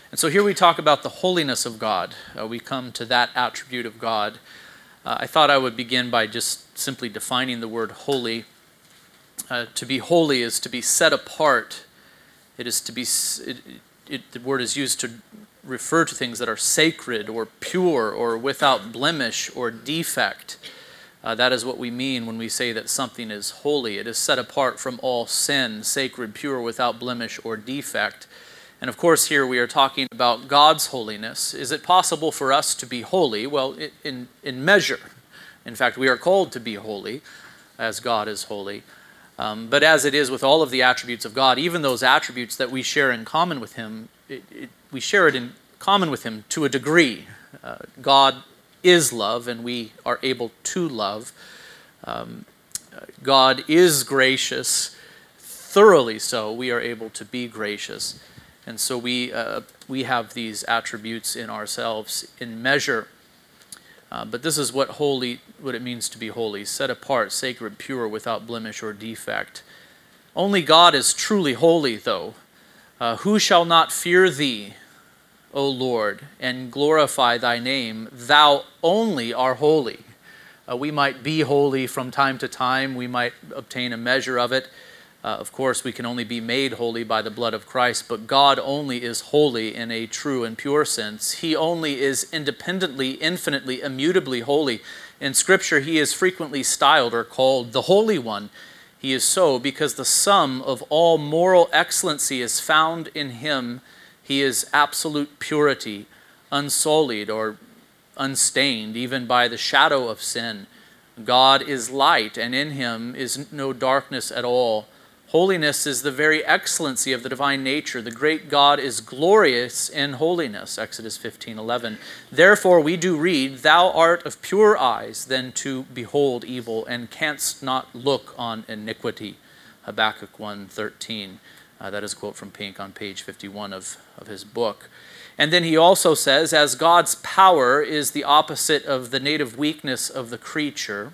And so here we talk about the holiness of God. We come to that attribute of God. I thought I would begin by just simply defining the word holy. To be holy is to be set apart. It is to be. The word is used to refer to things that are sacred or pure or without blemish or defect. That is what we mean when we say that something is holy. It is set apart from all sin, sacred, pure, without blemish or defect. And of course, here we are talking about God's holiness. Is it possible for us to be holy? Well, in measure. In fact, we are called to be holy as God is holy. But as it is with all of the attributes of God, even those attributes that we share in common with Him, we share it in common with Him to a degree. God is love, and we are able to love. God is gracious, thoroughly so. We are able to be gracious. And so we have these attributes in ourselves in measure. But this is what it means to be holy, set apart, sacred, pure, without blemish or defect. Only God is truly holy, though. Who shall not fear thee, O Lord, and glorify thy name? Thou only art holy. We might be holy from time to time. We might obtain a measure of it. Of course, we can only be made holy by the blood of Christ, but God only is holy in a true and pure sense. He only is independently, infinitely, immutably holy. In Scripture, He is frequently styled or called the Holy One. He is so because the sum of all moral excellency is found in Him. He is absolute purity, unsullied or unstained, even by the shadow of sin. God is light, and in Him is no darkness at all. Holiness is the very excellency of the divine nature. The great God is glorious in holiness, Exodus 15:11. Therefore we do read, Thou art of pure eyes than to behold evil, and canst not look on iniquity, Habakkuk 1:13. That is a quote from Pink on page 51 of his book. And then he also says, as God's power is the opposite of the native weakness of the creature,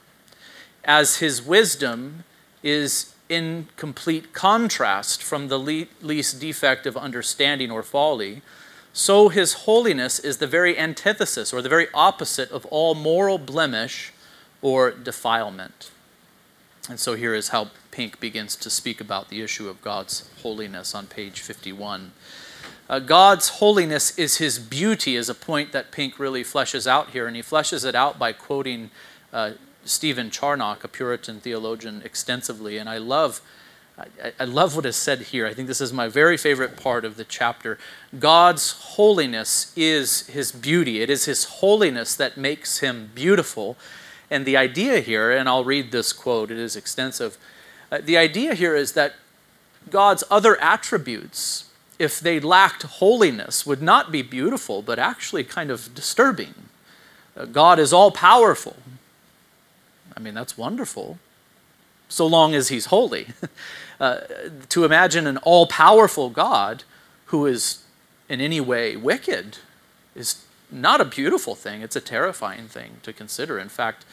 as His wisdom is in complete contrast from the least defect of understanding or folly, so His holiness is the very antithesis or the very opposite of all moral blemish or defilement. And so here is how Pink begins to speak about the issue of God's holiness on page 51. God's holiness is His beauty is a point that Pink really fleshes out here, and he fleshes it out by quoting Stephen Charnock, a Puritan theologian, extensively. And I love what is said here. I think this is my very favorite part of the chapter. God's holiness is His beauty. It is His holiness that makes Him beautiful. And the idea here, and I'll read this quote, it is extensive. The idea here is that God's other attributes, if they lacked holiness, would not be beautiful, but actually kind of disturbing. God is all-powerful. I mean, that's wonderful, so long as He's holy. To imagine an all-powerful God who is in any way wicked is not a beautiful thing. It's a terrifying thing to consider. In fact,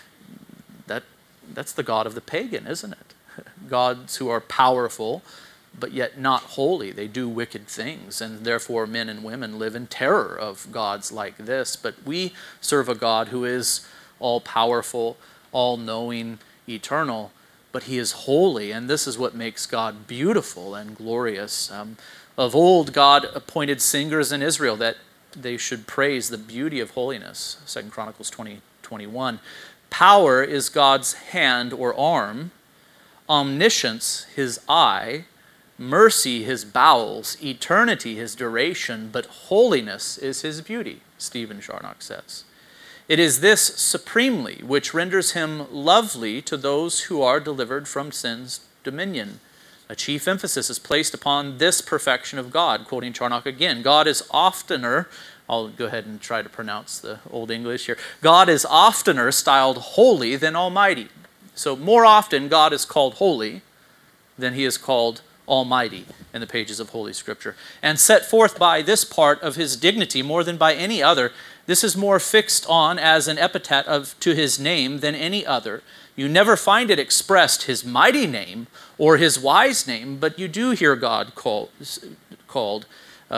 that's the God of the pagan, isn't it? Gods who are powerful, but yet not holy. They do wicked things, and therefore men and women live in terror of gods like this. But we serve a God who is all-powerful, all-knowing, eternal, but He is holy, and this is what makes God beautiful and glorious. Of old, God appointed singers in Israel that they should praise the beauty of holiness, 2 Chronicles 20:21. Power is God's hand or arm, omniscience His eye, mercy His bowels, eternity His duration, but holiness is His beauty, Stephen Charnock says. It is this supremely which renders Him lovely to those who are delivered from sin's dominion. A chief emphasis is placed upon this perfection of God. Quoting Charnock again, God is oftener, I'll go ahead and try to pronounce the Old English here, God is oftener styled holy than almighty. So more often God is called holy than He is called almighty in the pages of Holy Scripture. And set forth by this part of His dignity more than by any other. This is more fixed on as an epithet to His name than any other. You never find it expressed His mighty name or His wise name, but you do hear God called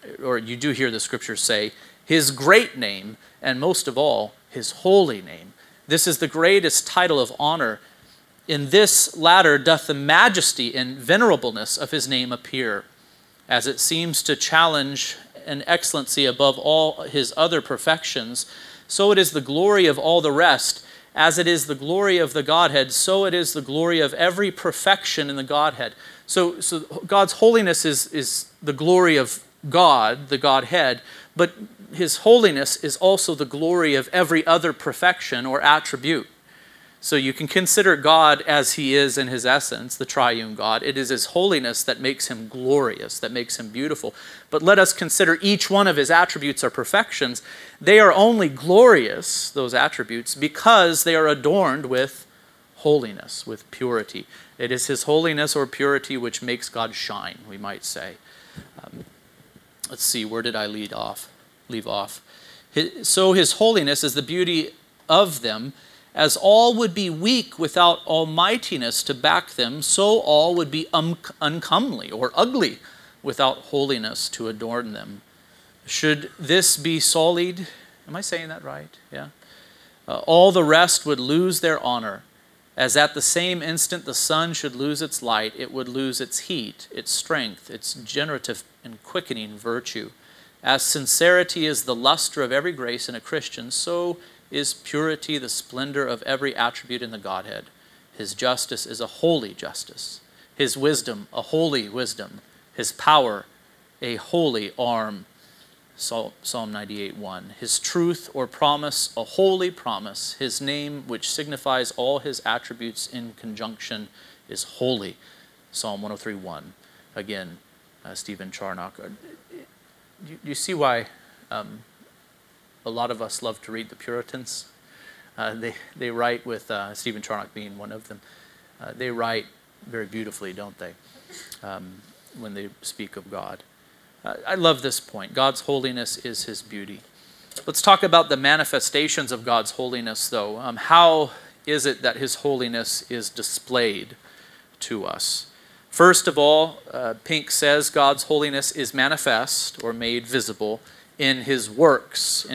or you do hear the scriptures say, his great name, and most of all, his holy name. This is the greatest title of honor. In this latter doth the majesty and venerableness of his name appear, as it seems to challenge an excellency above all his other perfections. So it is the glory of all the rest. As it is the glory of the Godhead, so it is the glory of every perfection in the Godhead. So God's holiness is the glory of God, the Godhead, but his holiness is also the glory of every other perfection or attribute. So you can consider God as he is in his essence, the triune God. It is his holiness that makes him glorious, that makes him beautiful. But let us consider each one of his attributes or perfections. They are only glorious, those attributes, because they are adorned with holiness, with purity. It is his holiness or purity which makes God shine, we might say. Let's see, where did I leave off? So his holiness is the beauty of them. As all would be weak without almightiness to back them, so all would be uncomely or ugly without holiness to adorn them. Should this be sullied, am I saying that right? Yeah. All the rest would lose their honor. As at the same instant the sun should lose its light, it would lose its heat, its strength, its generative and quickening virtue. As sincerity is the luster of every grace in a Christian, so is purity the splendor of every attribute in the Godhead. His justice is a holy justice. His wisdom, a holy wisdom. His power, a holy arm. Psalm 98:1. His truth or promise, a holy promise. His name, which signifies all his attributes in conjunction, is holy. Psalm 103:1. Again, Stephen Charnock. You see why a lot of us love to read the Puritans? They write with, Stephen Charnock being one of them, they write very beautifully, don't they, when they speak of God. I love this point. God's holiness is his beauty. Let's talk about the manifestations of God's holiness, though. How is it that his holiness is displayed to us? First of all, Pink says God's holiness is manifest or made visible in his works,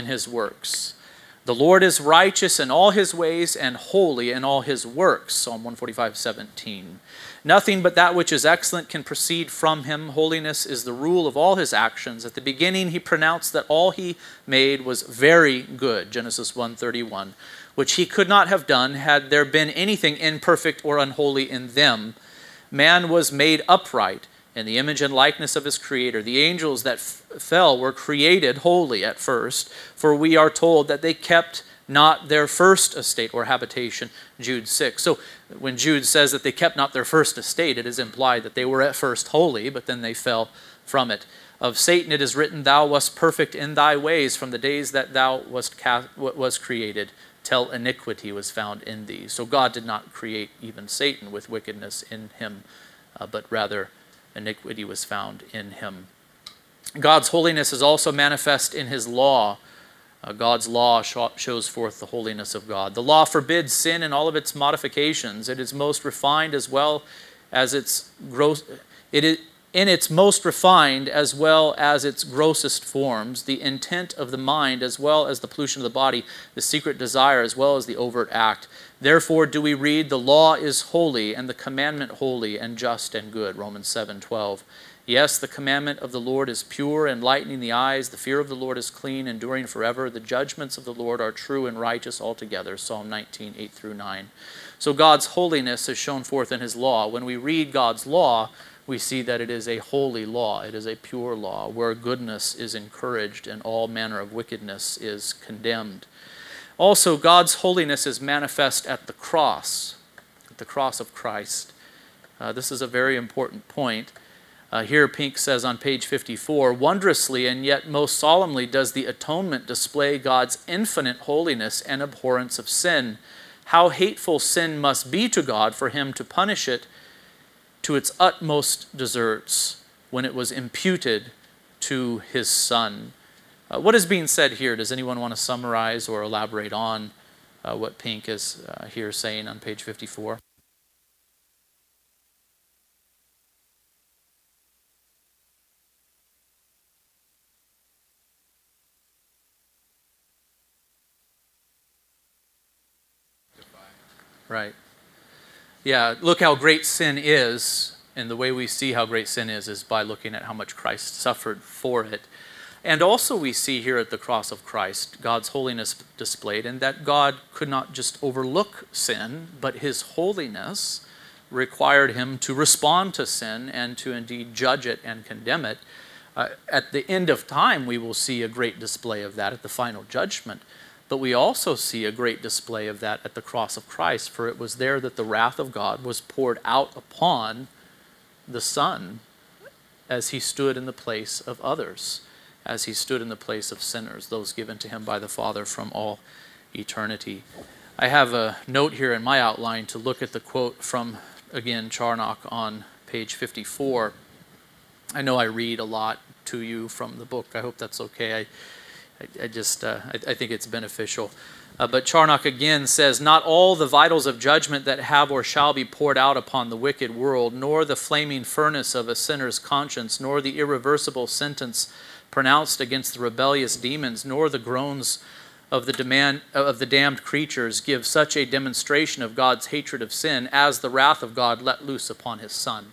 The Lord is righteous in all his ways and holy in all his works, Psalm 145:17. Nothing but that which is excellent can proceed from him. Holiness is the rule of all his actions. At the beginning he pronounced that all he made was very good, Genesis 1:31, which he could not have done had there been anything imperfect or unholy in them. Man was made upright in the image and likeness of his Creator. The angels that fell were created holy at first, for we are told that they kept not their first estate or habitation, Jude 6. So when Jude says that they kept not their first estate, it is implied that they were at first holy, but then they fell from it. Of Satan it is written, thou wast perfect in thy ways from the days that thou was created, till iniquity was found in thee. So God did not create even Satan with wickedness in him, but rather iniquity was found in him. God's holiness is also manifest in his law. God's law shows forth the holiness of God. The law forbids sin in all of its modifications. It is most refined as well as its gross. It is in its most refined as well as its grossest forms, the intent of the mind as well as the pollution of the body, the secret desire as well as the overt act. Therefore do we read, the law is holy and the commandment holy and just and good, Romans 7:12. Yes, the commandment of the Lord is pure, enlightening the eyes. The fear of the Lord is clean, enduring forever. The judgments of the Lord are true and righteous altogether, Psalm 19:8-9. So God's holiness is shown forth in his law. When we read God's law, we see that it is a holy law. It is a pure law where goodness is encouraged and all manner of wickedness is condemned. Also, God's holiness is manifest at the cross of Christ. This is a very important point. Here Pink says on page 54, wondrously and yet most solemnly does the atonement display God's infinite holiness and abhorrence of sin. How hateful sin must be to God for him to punish it to its utmost deserts when it was imputed to his Son. What is being said here? Does anyone want to summarize or elaborate on what Pink is here saying on page 54? Right. Yeah, look how great sin is, and the way we see how great sin is by looking at how much Christ suffered for it. And also we see here at the cross of Christ God's holiness displayed, and that God could not just overlook sin, but his holiness required him to respond to sin and to indeed judge it and condemn it. At the end of time, we will see a great display of that at the final judgment. But we also see a great display of that at the cross of Christ, for it was there that the wrath of God was poured out upon the Son as he stood in the place of others, as he stood in the place of sinners, those given to him by the Father from all eternity. I have a note here in my outline to look at the quote from, again, Charnock on page 54. I know I read a lot to you from the book. I hope that's okay. I think it's beneficial. But Charnock again says, "Not all the vitals of judgment that have or shall be poured out upon the wicked world, nor the flaming furnace of a sinner's conscience, nor the irreversible sentence pronounced against the rebellious demons, nor the groans of the damned creatures give such a demonstration of God's hatred of sin as the wrath of God let loose upon his Son."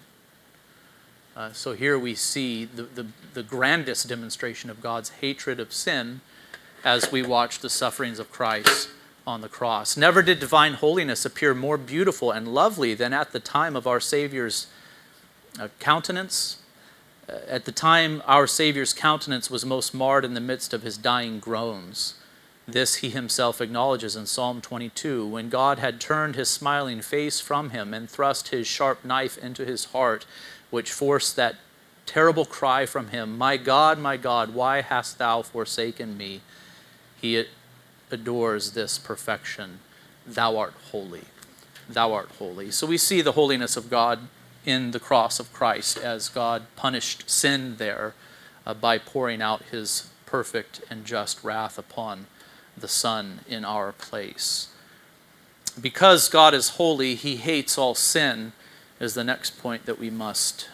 So here we see the grandest demonstration of God's hatred of sin as we watch the sufferings of Christ on the cross. Never did divine holiness appear more beautiful and lovely than at the time of our Savior's countenance. At the time our Savior's countenance was most marred in the midst of his dying groans. This he himself acknowledges in Psalm 22, when God had turned his smiling face from him and thrust his sharp knife into his heart, which forced that terrible cry from him, my God, why hast thou forsaken me?" He adores this perfection. Thou art holy. Thou art holy. So we see the holiness of God in the cross of Christ as God punished sin there by pouring out his perfect and just wrath upon the Son in our place. Because God is holy, he hates all sin, is the next point that we must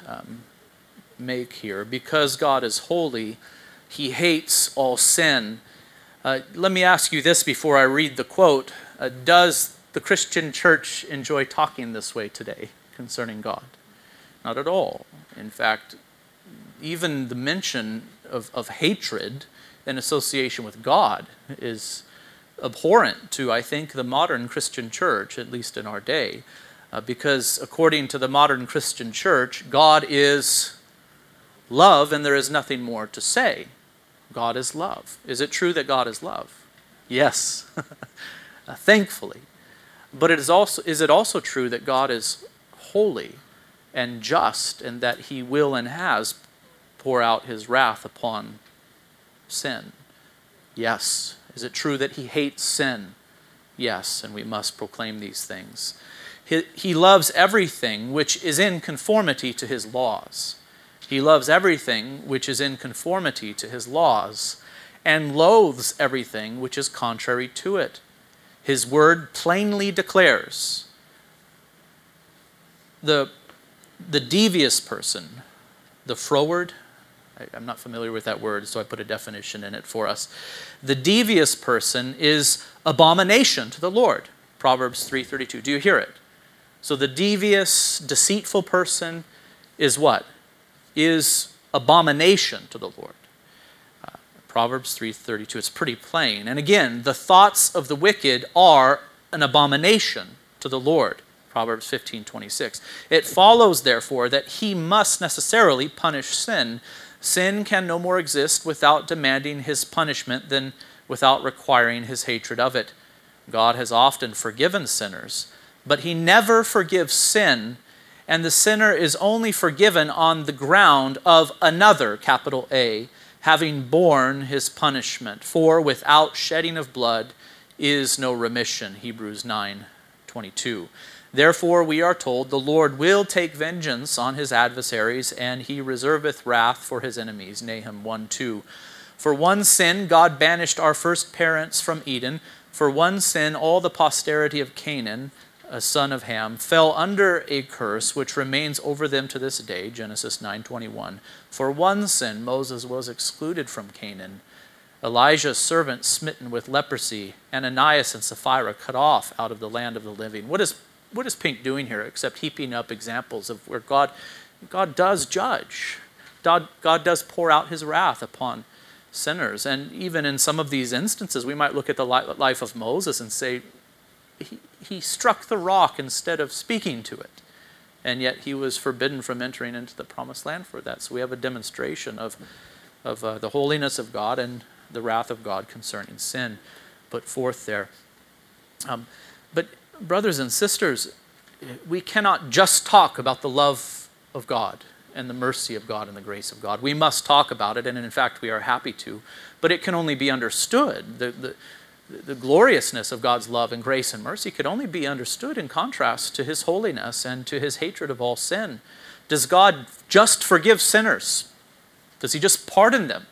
make here. Because God is holy, he hates all sin. Let me ask you this before I read the quote. Does the Christian church enjoy talking this way today concerning God? Not at all. In fact, even the mention of hatred in association with God is abhorrent to, I think, the modern Christian church, at least in our day. Because according to the modern Christian church, God is love and there is nothing more to say. God is love. Is it true that God is love? Yes, thankfully. But is it also true that God is holy and just and that he will and has pour out his wrath upon sin? Yes. Is it true that he hates sin? Yes, and we must proclaim these things. He loves everything which is in conformity to his laws. He loves everything which is in conformity to his laws and loathes everything which is contrary to it. His word plainly declares the devious person, the froward. I'm not familiar with that word, so I put a definition in it for us. The devious person is abomination to the Lord. Proverbs 3:32. Do you hear it? So the devious, deceitful person is what? Is abomination to the Lord. Proverbs 3:32. It's pretty plain. And again, the thoughts of the wicked are an abomination to the Lord. Proverbs 15:26. It follows, therefore, that he must necessarily punish sin. Sin can no more exist without demanding his punishment than without requiring his hatred of it. God has often forgiven sinners, but he never forgives sin, and the sinner is only forgiven on the ground of another, capital A, having borne his punishment. For without shedding of blood is no remission, Hebrews 9:22. Therefore we are told, the Lord will take vengeance on his adversaries, and he reserveth wrath for his enemies, Nahum 1:2. For one sin God banished our first parents from Eden. For one sin all the posterity of Canaan, a son of Ham, fell under a curse which remains over them to this day, Genesis 9:21. For one sin Moses was excluded from Canaan, Elijah's servant smitten with leprosy, Ananias and Sapphira cut off out of the land of the living. What is Pink doing here except heaping up examples of where God does judge. God does pour out his wrath upon sinners. And even in some of these instances, we might look at the life of Moses and say, he struck the rock instead of speaking to it. And yet he was forbidden from entering into the promised land for that. So we have a demonstration of the holiness of God and the wrath of God concerning sin put forth there. But brothers and sisters, we cannot just talk about the love of God and the mercy of God and the grace of God. We must talk about it, and in fact we are happy to, but it can only be understood. The gloriousness of God's love and grace and mercy could only be understood in contrast to his holiness and to his hatred of all sin. Does God just forgive sinners? Does he just pardon them?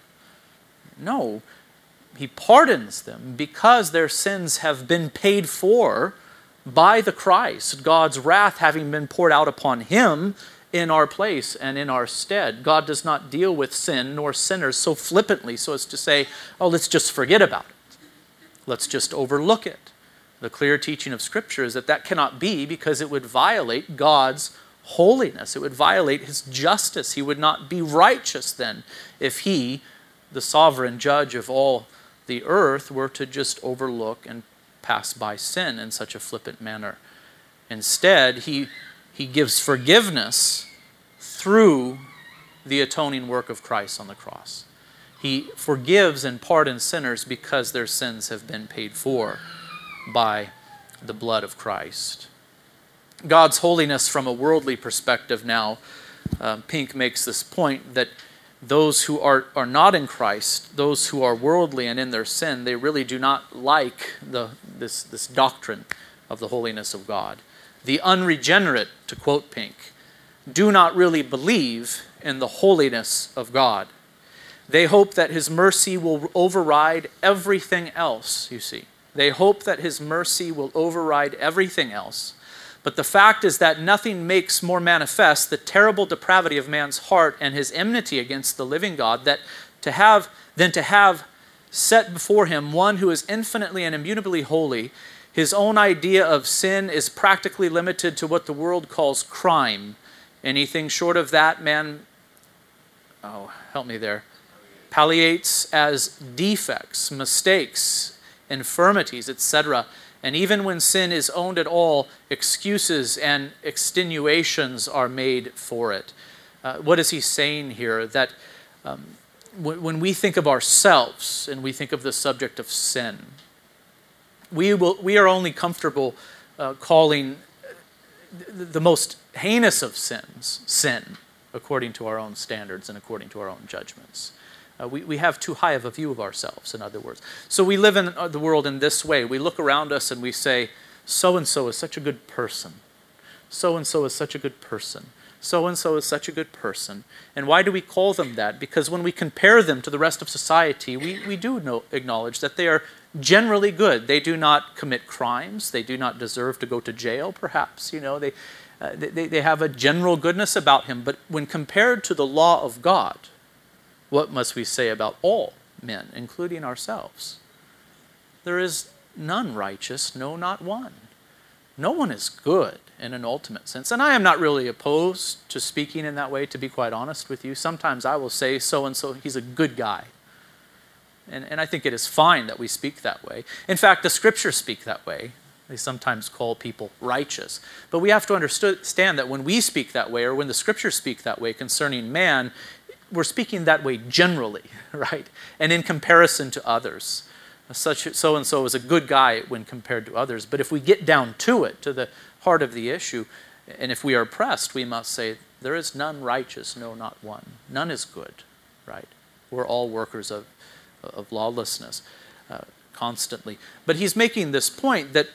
No, he pardons them because their sins have been paid for by the Christ, God's wrath having been poured out upon him in our place and in our stead. God does not deal with sin nor sinners so flippantly so as to say, oh, let's just forget about it. Let's just overlook it. The clear teaching of Scripture is that cannot be, because it would violate God's holiness. It would violate his justice. He would not be righteous then if he, the sovereign judge of all the earth, were to just overlook and pass by sin in such a flippant manner. Instead, he gives forgiveness through the atoning work of Christ on the cross. He forgives and pardons sinners because their sins have been paid for by the blood of Christ. God's holiness from a worldly perspective now, Pink makes this point that those who are not in Christ, those who are worldly and in their sin, they really do not like this doctrine of the holiness of God. The unregenerate, to quote Pink, do not really believe in the holiness of God. They hope that his mercy will override everything else, you see. They hope that his mercy will override everything else. But the fact is that nothing makes more manifest the terrible depravity of man's heart and his enmity against the living God than to have set before him one who is infinitely and immutably holy. His own idea of sin is practically limited to what the world calls crime. Anything short of that, man, palliates as defects, mistakes, infirmities, etc. And even when sin is owned at all, excuses and extenuations are made for it. What is he saying here? That when we think of ourselves and we think of the subject of sin, we are only comfortable calling the most heinous of sins sin, according to our own standards and according to our own judgments. We have too high of a view of ourselves, in other words. So we live in the world in this way. We look around us and we say, so-and-so is such a good person. So-and-so is such a good person. So-and-so is such a good person. And why do we call them that? Because when we compare them to the rest of society, we do acknowledge that they are generally good. They do not commit crimes. They do not deserve to go to jail, perhaps. They have a general goodness about him. But when compared to the law of God, what must we say about all men, including ourselves? There is none righteous, no, not one. No one is good in an ultimate sense. And I am not really opposed to speaking in that way, to be quite honest with you. Sometimes I will say, so-and-so, he's a good guy. And I think it is fine that we speak that way. In fact, the Scriptures speak that way. They sometimes call people righteous. But we have to understand that when we speak that way, or when the Scriptures speak that way concerning man, we're speaking that way generally, right? And in comparison to others. Such so-and-so is a good guy when compared to others. But if we get down to it, to the heart of the issue, and if we are pressed, we must say, there is none righteous, no, not one. None is good, right? We're all workers of lawlessness constantly. But he's making this point that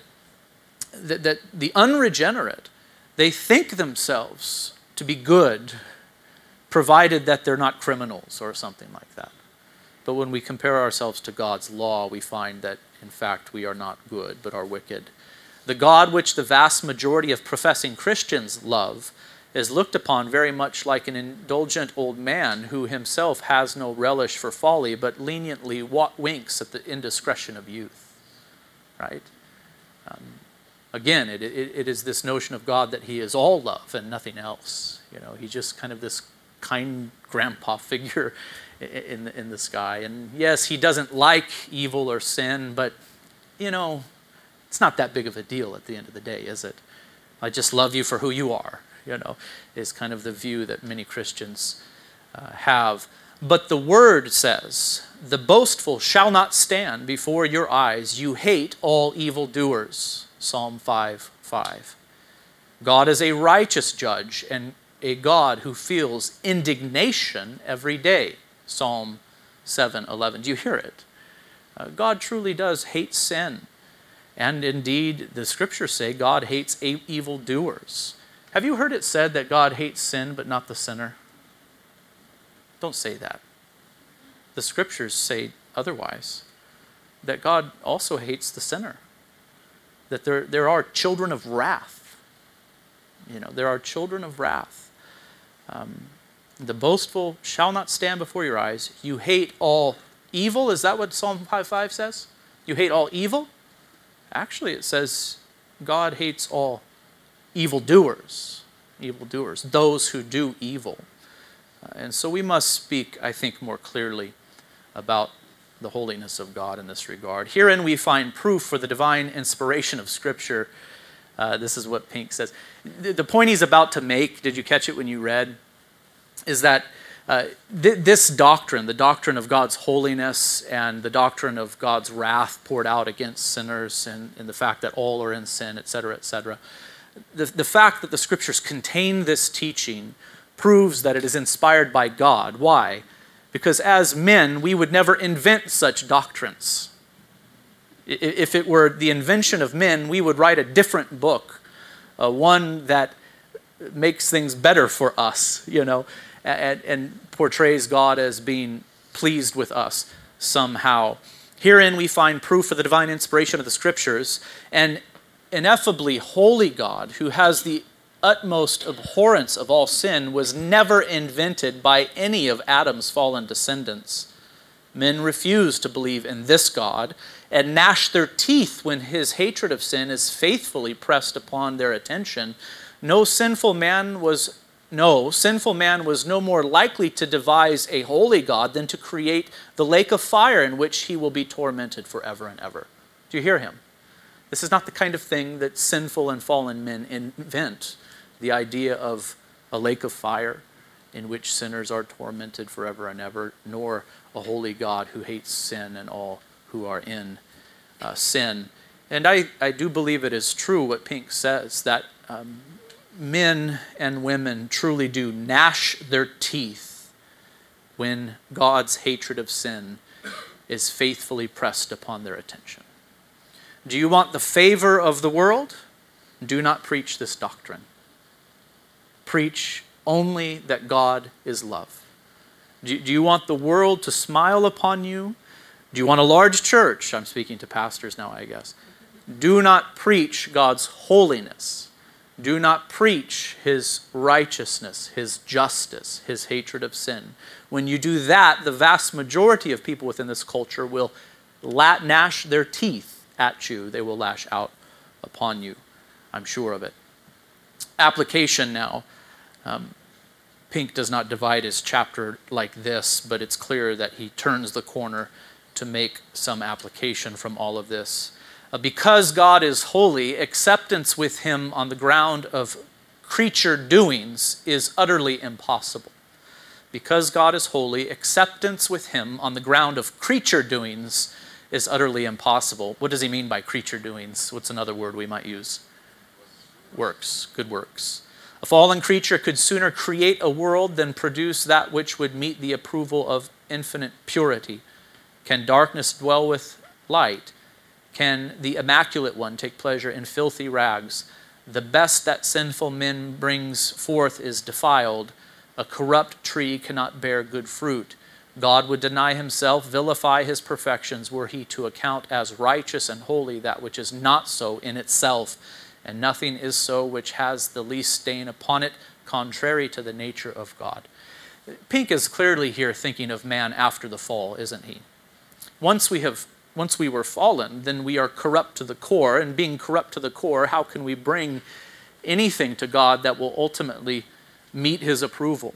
the unregenerate, they think themselves to be good, provided that they're not criminals or something like that. But when we compare ourselves to God's law, we find that, in fact, we are not good, but are wicked. The God which the vast majority of professing Christians love is looked upon very much like an indulgent old man who himself has no relish for folly, but leniently winks at the indiscretion of youth. Right? Again, it is this notion of God that he is all love and nothing else. He's just kind of this kind grandpa figure in the sky. And yes, he doesn't like evil or sin, but, it's not that big of a deal at the end of the day, is it? I just love you for who you are, is kind of the view that many Christians have. But the word says, the boastful shall not stand before your eyes. You hate all evildoers. Psalm 5:5. God is a righteous judge and a God who feels indignation every day. Psalm 7:11. Do you hear it? God truly does hate sin. And indeed, the scriptures say God hates evildoers. Have you heard it said that God hates sin but not the sinner? Don't say that. The scriptures say otherwise. That God also hates the sinner. That there are children of wrath. There are children of wrath. The boastful shall not stand before your eyes. You hate all evil. Is that what Psalm 5:5 says? You hate all evil? Actually, it says God hates all evildoers. Evildoers, those who do evil. And so we must speak, I think, more clearly about the holiness of God in this regard. Herein we find proof for the divine inspiration of Scripture. This is what Pink says. The point he's about to make, did you catch it when you read, is that this doctrine, the doctrine of God's holiness and the doctrine of God's wrath poured out against sinners and the fact that all are in sin, etc., etc., the fact that the Scriptures contain this teaching proves that it is inspired by God. Why? Because as men, we would never invent such doctrines. If it were the invention of men, we would write a different book, one that makes things better for us, and portrays God as being pleased with us somehow. Herein we find proof of the divine inspiration of the Scriptures, and ineffably holy God, who has the utmost abhorrence of all sin, was never invented by any of Adam's fallen descendants. Men refuse to believe in this God and gnash their teeth when his hatred of sin is faithfully pressed upon their attention. Sinful man was no more likely to devise a holy God than to create the lake of fire in which he will be tormented forever and ever. Do you hear him? This is not the kind of thing that sinful and fallen men invent, the idea of a lake of fire in which sinners are tormented forever and ever, nor a holy God who hates sin and all who are in sin. And I do believe it is true what Pink says, that men and women truly do gnash their teeth when God's hatred of sin is faithfully pressed upon their attention. Do you want the favor of the world? Do not preach this doctrine. Preach only that God is love. Do you want the world to smile upon you? Do you want a large church? I'm speaking to pastors now, I guess. Do not preach God's holiness. Do not preach his righteousness, his justice, his hatred of sin. When you do that, the vast majority of people within this culture will gnash their teeth at you. They will lash out upon you. I'm sure of it. Application now. Pink does not divide his chapter like this, but it's clear that he turns the corner to make some application from all of this. Because God is holy, acceptance with him on the ground of creature doings is utterly impossible. Because God is holy, acceptance with him on the ground of creature doings is utterly impossible. What does he mean by creature doings? What's another word we might use? Works, good works. A fallen creature could sooner create a world than produce that which would meet the approval of infinite purity. Can darkness dwell with light? Can the immaculate one take pleasure in filthy rags? The best that sinful men brings forth is defiled. A corrupt tree cannot bear good fruit. God would deny himself, vilify his perfections, were he to account as righteous and holy that which is not so in itself. And nothing is so which has the least stain upon it, contrary to the nature of God. Pink is clearly here thinking of man after the fall, isn't he? Once we were fallen, then we are corrupt to the core, and being corrupt to the core, how can we bring anything to God that will ultimately meet his approval?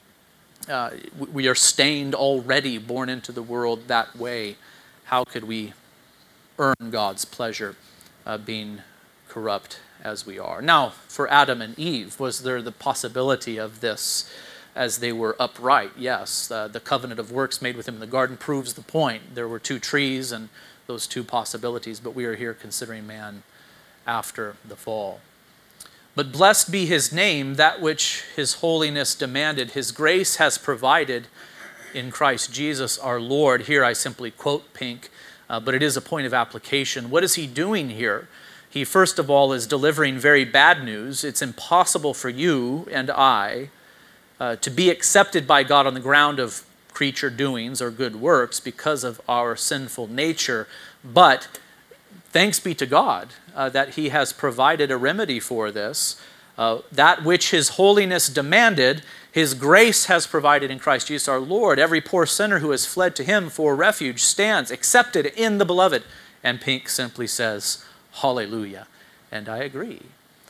We are stained already, born into the world that way. How could we earn God's pleasure being corrupt as we are? Now, for Adam and Eve, was there the possibility of this as they were upright? Yes. The covenant of works made with him in the garden proves the point. There were two trees and those two possibilities, but we are here considering man after the fall. But blessed be his name, that which his holiness demanded, his grace has provided in Christ Jesus our Lord. Here I simply quote Pink, but it is a point of application. What is he doing here? He first of all is delivering very bad news. It's impossible for you and I to be accepted by God on the ground of creature doings or good works because of our sinful nature. But thanks be to God that he has provided a remedy for this. That which his holiness demanded, his grace has provided in Christ Jesus our Lord. Every poor sinner who has fled to him for refuge stands accepted in the beloved. And Pink simply says, hallelujah. And I agree.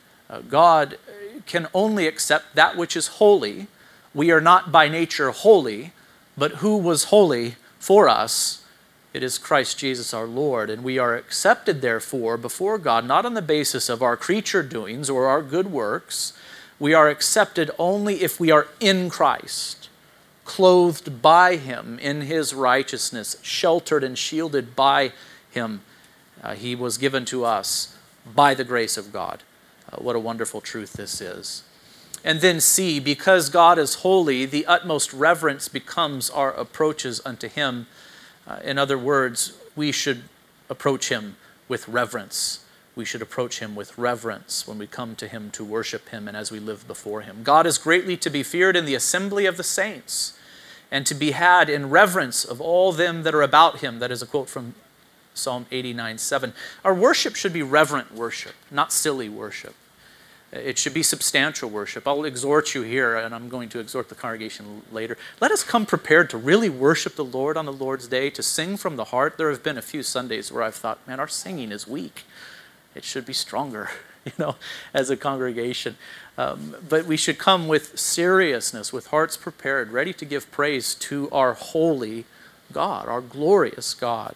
God can only accept that which is holy. We are not by nature holy, but who was holy for us? It is Christ Jesus our Lord, and we are accepted therefore before God, not on the basis of our creature doings or our good works. We are accepted only if we are in Christ, clothed by him in his righteousness, sheltered and shielded by him. He was given to us by the grace of God. What a wonderful truth this is. And then C, because God is holy, the utmost reverence becomes our approaches unto him. In other words, we should approach him with reverence. We should approach him with reverence when we come to him to worship him and as we live before him. God is greatly to be feared in the assembly of the saints and to be had in reverence of all them that are about him. That is a quote from Psalm 89:7. Our worship should be reverent worship, not silly worship. It should be substantial worship. I'll exhort you here, and I'm going to exhort the congregation later. Let us come prepared to really worship the Lord on the Lord's Day, to sing from the heart. There have been a few Sundays where I've thought, man, our singing is weak. It should be stronger, as a congregation. But we should come with seriousness, with hearts prepared, ready to give praise to our holy God, our glorious God.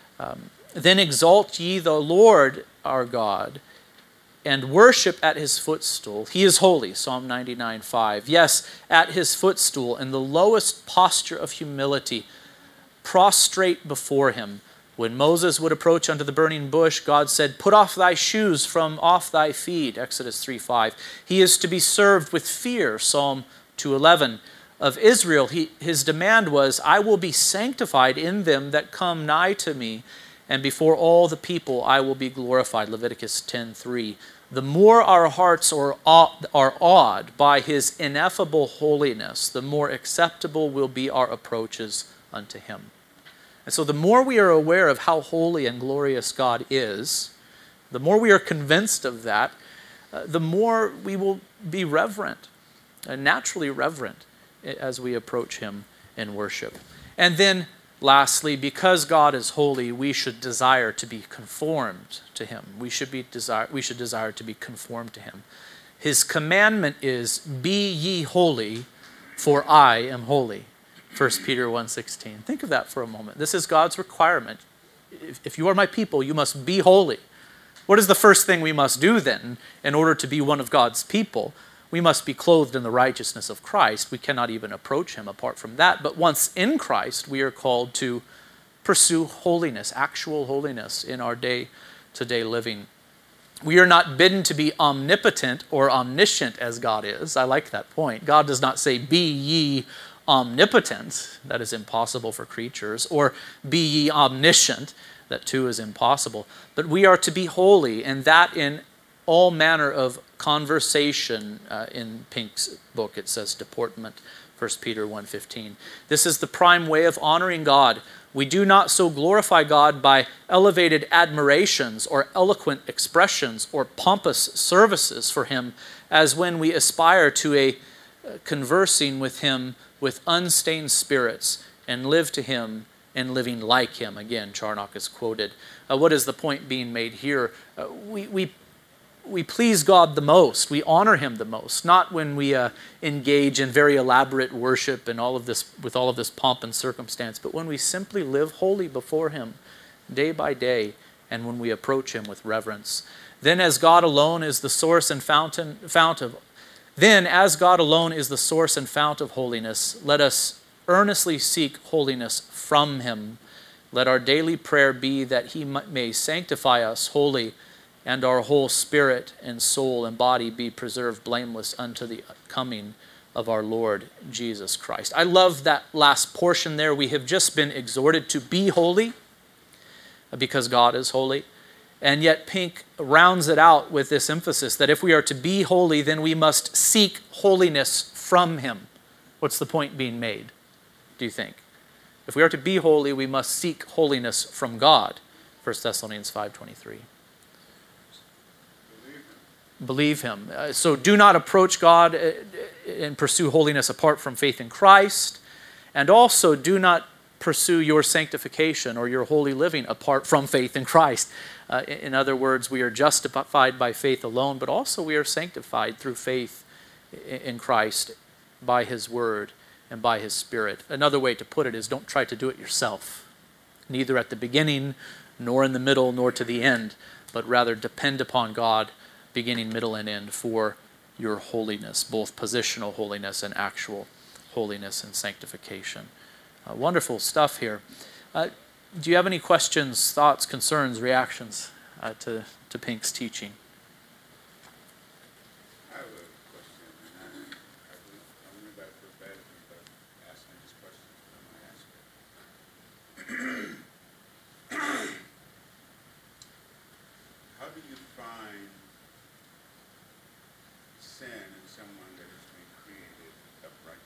Then exalt ye the Lord our God, and worship at his footstool. He is holy, Psalm 99:5. Yes, at his footstool, in the lowest posture of humility, prostrate before him. When Moses would approach unto the burning bush, God said, put off thy shoes from off thy feet, Exodus 3:5. He is to be served with fear, Psalm 2:11. Of Israel, his demand was, I will be sanctified in them that come nigh to me, and before all the people I will be glorified, Leviticus 10:3. The more our hearts are awed by his ineffable holiness, the more acceptable will be our approaches unto him. And so the more we are aware of how holy and glorious God is, the more we are convinced of that, the more we will be reverent, naturally reverent, as we approach him in worship. And then lastly, because God is holy, we should desire to be conformed to him. We should desire to be conformed to him. His commandment is, be ye holy, for I am holy. 1 Peter 1:16. Think of that for a moment. This is God's requirement. If you are my people, you must be holy. What is the first thing we must do then in order to be one of God's people? We must be clothed in the righteousness of Christ. We cannot even approach him apart from that. But once in Christ, we are called to pursue holiness, actual holiness in our day-to-day living. We are not bidden to be omnipotent or omniscient as God is. I like that point. God does not say, be ye omnipotent. That is impossible for creatures. Or be ye omniscient. That too is impossible. But we are to be holy, and that in all manner of conversation. In Pink's book it says deportment, 1 Peter 1:15. This is the prime way of honoring God. We do not so glorify God by elevated admirations or eloquent expressions or pompous services for him as when we aspire to a conversing with him with unstained spirits and live to him and living like him. Again, Charnock is quoted. What is the point being made here? We please God the most. We honor him the most. Not when we engage in very elaborate worship and all of this with all of this pomp and circumstance, but when we simply live holy before him day by day, and when we approach him with reverence. Then as God alone is the source and fount of holiness, let us earnestly seek holiness from him. Let our daily prayer be that he may sanctify us wholly, and our whole spirit and soul and body be preserved blameless unto the coming of our Lord Jesus Christ. I love that last portion there. We have just been exhorted to be holy because God is holy. And yet Pink rounds it out with this emphasis that if we are to be holy, then we must seek holiness from him. What's the point being made, do you think? If we are to be holy, we must seek holiness from God. 1 Thessalonians 5:23. Believe him. So do not approach God and pursue holiness apart from faith in Christ. And also do not pursue your sanctification or your holy living apart from faith in Christ. In other words, we are justified by faith alone, but also we are sanctified through faith in Christ by his word and by his Spirit. Another way to put it is don't try to do it yourself, neither at the beginning, nor in the middle, nor to the end, but rather depend upon God, beginning, middle, and end, for your holiness, both positional holiness and actual holiness and sanctification. Wonderful stuff here. Do you have any questions, thoughts, concerns, reactions to Pink's teaching? I have a question, and I wonder if I feel bad if I'm asking this question, but I'm going to ask it. How do you find sin in someone that has been created upright?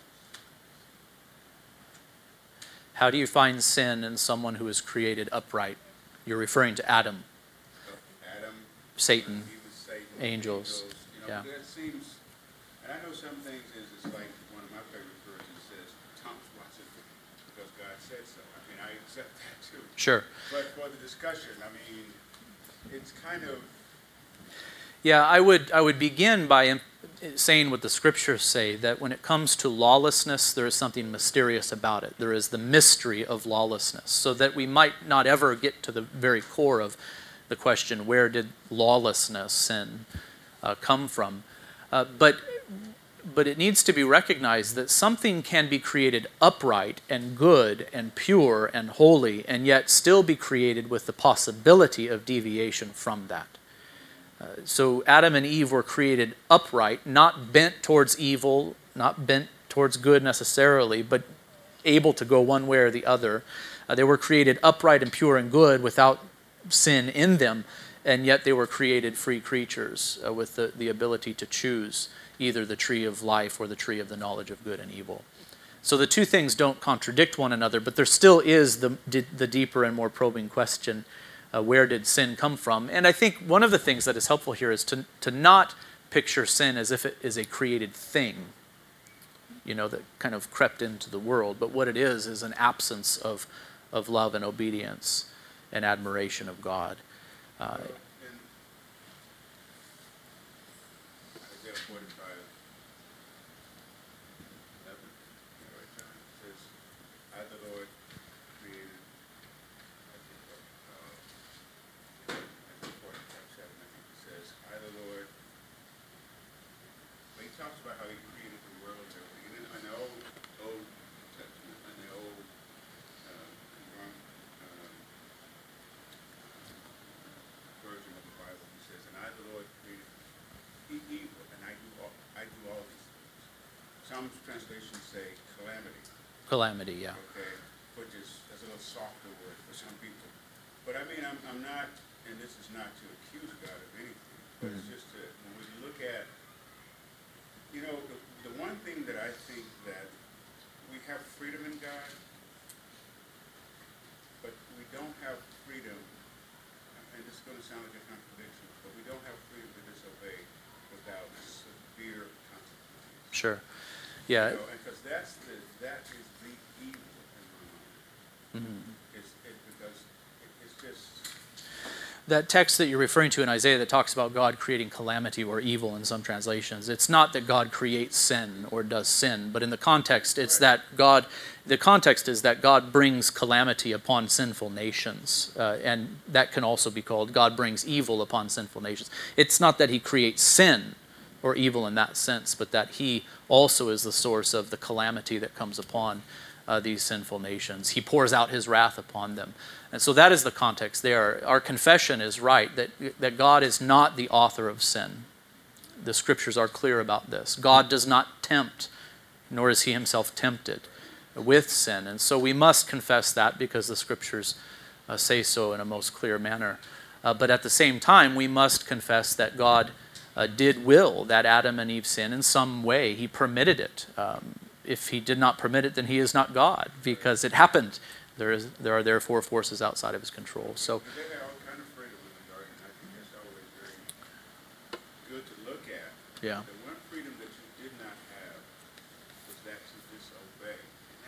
How do you find sin in someone who is created upright? You're referring to Adam, Satan, angels. Yeah. That seems, and I know some things it's like one of my favorite verses says, Thomas Watson, because God said so. I mean, I accept that too. Sure. But for the discussion, I mean, it's kind of... Yeah, I would begin by saying what the scriptures say, that when it comes to lawlessness, there is something mysterious about it. There is the mystery of lawlessness, so that we might not ever get to the very core of the question, where did lawlessness, sin, come from? But it needs to be recognized that something can be created upright and good and pure and holy, and yet still be created with the possibility of deviation from that. So Adam and Eve were created upright, not bent towards evil, not bent towards good necessarily, but able to go one way or the other. They were created upright and pure and good without sin in them, and yet they were created free creatures with the ability to choose either the tree of life or the tree of the knowledge of good and evil. So the two things don't contradict one another, but there still is the deeper and more probing question, where did sin come from? And I think one of the things that is helpful here is to not picture sin as if it is a created thing, that kind of crept into the world. But what it is an absence of love and obedience and admiration of God. Isaiah 45:11, says, I, the Lord, created, I think 7, I think it says, I, the Lord, but he talks about how he created the world and everything. And in the Old Testament, in the Old version of the Bible, he says, and I, the Lord, created evil, and I do all these things. Some translations say calamity. Calamity, yeah. Okay, which is a little softer word for some people. But I mean, I'm not, and this is not to accuse God of anything, but it's just to, when we look at, the one thing that I think that we have freedom in God, but we don't have freedom, and this is going to sound like a contradiction, but we don't have freedom to disobey without severe consequences. Sure. Yeah. You know, because that is the evil in my mind. Because it's just. That text that you're referring to in Isaiah that talks about God creating calamity or evil in some translations, it's not that God creates sin or does sin, but in the context, it's that the context is that God brings calamity upon sinful nations, and that can also be called God brings evil upon sinful nations. It's not that he creates sin or evil in that sense, but that he also is the source of the calamity that comes upon these sinful nations. He pours out his wrath upon them. And so that is the context there. Our confession is right, that God is not the author of sin. The scriptures are clear about this. God does not tempt, nor is he himself tempted with sin. And so we must confess that because the scriptures say so in a most clear manner. But at the same time, we must confess that God did will that Adam and Eve sin in some way. He permitted it. If he did not permit it, then he is not God, because it happened. There are therefore forces outside of his control. So They had all kind of freedom in the garden. I think that's always very good to look at. yeah, The one freedom that you did not have was that to disobey. And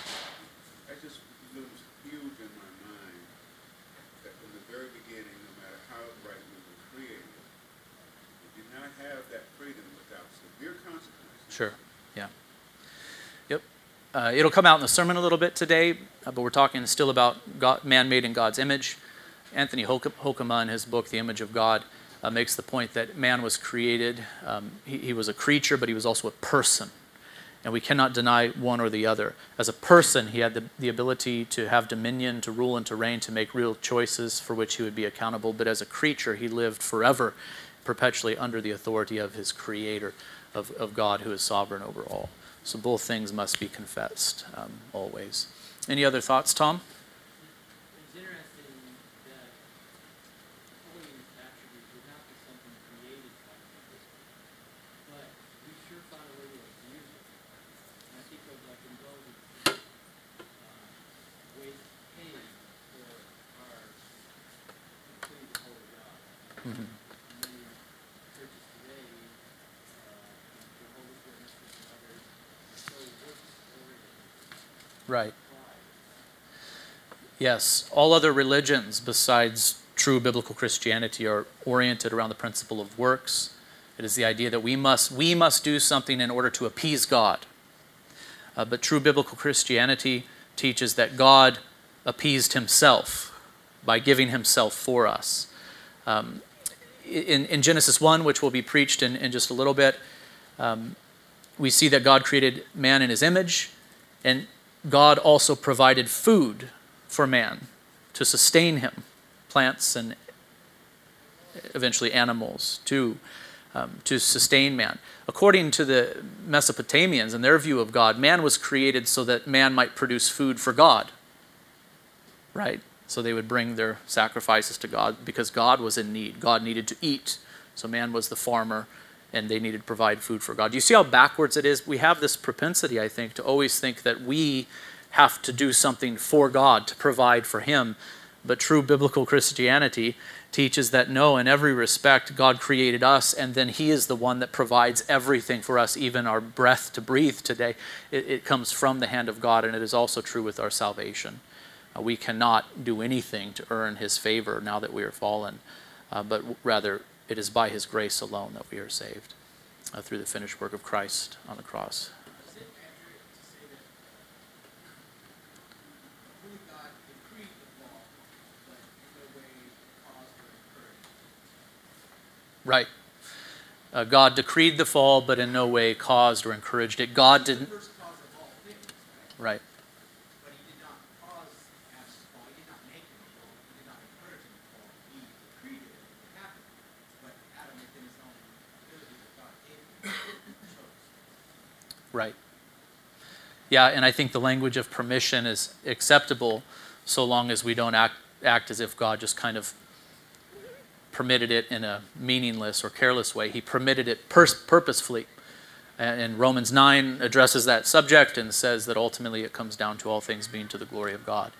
that just looms huge in my mind. That from the very beginning, no matter how right we were created, we did not have that freedom without severe consequences. sure, yeah. Yep. It'll come out in the sermon a little bit today, but we're talking still about God, man made in God's image. Anthony Hoekema, in his book, The Image of God, makes the point that man was created. He was a creature, but he was also a person. And we cannot deny one or the other. As a person, he had the ability to have dominion, to rule and to reign, to make real choices for which he would be accountable. But as a creature, he lived forever, perpetually under the authority of his creator, of God who is sovereign over all. So both things must be confessed always. Any other thoughts, Tom? It's interesting that holiness attribute would not be something created by Jesus, but we sure found a way to abuse it. And I think of like indulgence, waste pain for our complete holy God. Mm-hmm. Many churches today, Jehovah's Witnesses and others, are so works-oriented. Right. Pride. Yes, all other religions besides true biblical Christianity are oriented around the principle of works. It is the idea that we must do something in order to appease God. But true biblical Christianity teaches that God appeased himself by giving himself for us. In Genesis 1, which will be preached in just a little bit, we see that God created man in his image, and God also provided food for man to sustain him, plants and eventually animals to sustain man. According to the Mesopotamians and their view of God, man was created so that man might produce food for God, right? So they would bring their sacrifices to God because God was in need. God needed to eat. So man was the farmer, and they needed to provide food for God. Do you see how backwards it is? We have this propensity, I think, to always think that we have to do something for God to provide for him. But true biblical Christianity teaches that no, in every respect, God created us, and then he is the one that provides everything for us, even our breath to breathe today. It comes from the hand of God, and it is also true with our salvation. We cannot do anything to earn his favor now that we are fallen, but rather it is by his grace alone that we are saved through the finished work of Christ on the cross. Is it accurate to say that holy God decreed the fall, but in no way caused or encouraged? Right. God decreed the fall, but in no way caused or encouraged it. God He's the didn't. first cause of all things, Right. right? But he did not cause Adam's fall. He did not make him fall. He did not encourage him to fall. He decreed it to happen. But Adam, within his own ability that God gave him, chose. Right. Yeah, and I think the language of permission is acceptable so long as we don't act as if God just kind of permitted it in a meaningless or careless way. He permitted it purposefully. And Romans 9 addresses that subject and says that ultimately it comes down to all things being to the glory of God.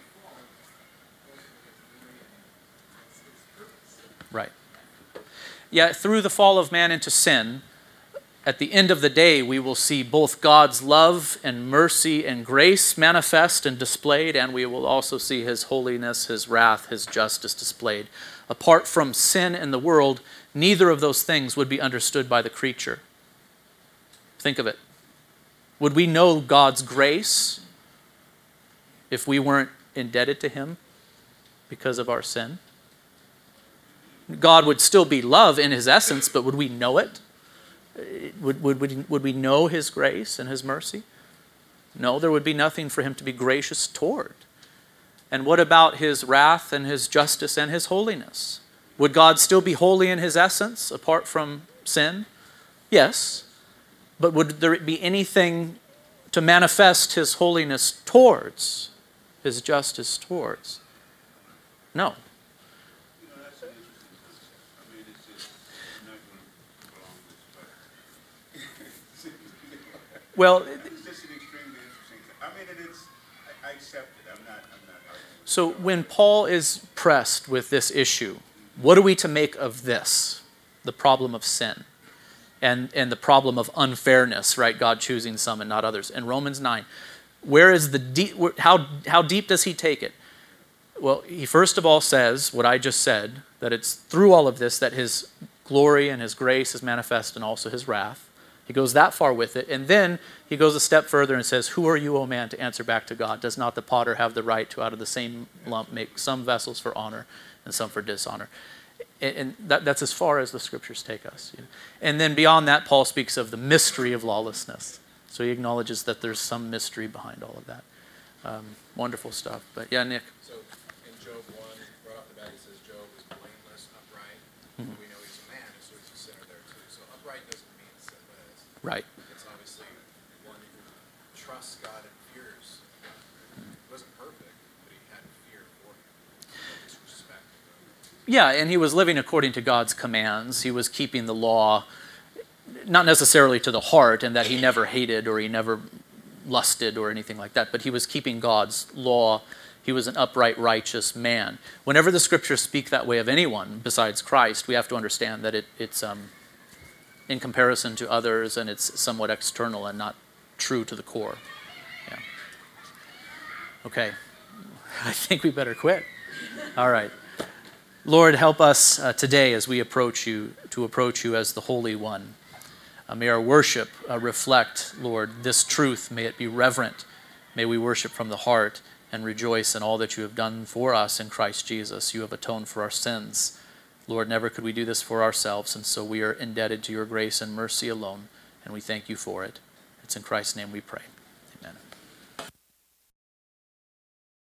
Right. Yet through the fall of man into sin, at the end of the day, we will see both God's love and mercy and grace manifest and displayed, and we will also see his holiness, his wrath, his justice displayed. Apart from sin in the world, neither of those things would be understood by the creature. Think of it. Would we know God's grace if we weren't indebted to him because of our sin? God would still be love in his essence, but would we know it? Would we know his grace and his mercy? No, there would be nothing for him to be gracious toward. And what about his wrath and his justice and his holiness? Would God still be holy in his essence apart from sin? Yes. But would there be anything to manifest his holiness towards, his justice towards? No. That's an interesting concept. I mean, it's just, I'm not going to prolong this, but Well, it's just an extremely interesting thing. I mean, I accept it. I'm not arguing. so when Paul is pressed with this issue, what are we to make of this? The problem of sin and the problem of unfairness, right? God choosing some and not others. In Romans 9, where is the deep, how deep does he take it? Well, he first of all says what I just said, that it's through all of this that his glory and his grace is manifest and also his wrath. He goes that far with it. And then he goes a step further and says, who are you, O man, to answer back to God? Does not the potter have the right to out of the same lump make some vessels for honor and some for dishonor? And that's as far as the scriptures take us. And then beyond that, Paul speaks of the mystery of lawlessness. So he acknowledges that there's some mystery behind all of that. Wonderful stuff. But yeah, Nick. So in Job 1, right off the bat, he says Job is blameless, upright. Mm-hmm. We know he's a man, so he's a sinner there too. So upright doesn't mean sinless. Right. It's obviously one who trusts God and fears God. He wasn't perfect, but he had fear for him. No disrespect. Yeah, and he was living according to God's commands. He was keeping the law, not necessarily to the heart, and that he never hated or he never lusted or anything like that, but he was keeping God's law. He was an upright, righteous man. Whenever the scriptures speak that way of anyone besides Christ, we have to understand that it's in comparison to others, and it's somewhat external and not true to the core. Yeah. Okay. I think we better quit. All right. Lord, help us today as we approach you, to approach you as the Holy One. May our worship reflect, Lord, this truth. May it be reverent. May we worship from the heart and rejoice in all that you have done for us in Christ Jesus. You have atoned for our sins. Lord, never could we do this for ourselves, and so we are indebted to your grace and mercy alone, and we thank you for it. It's in Christ's name we pray.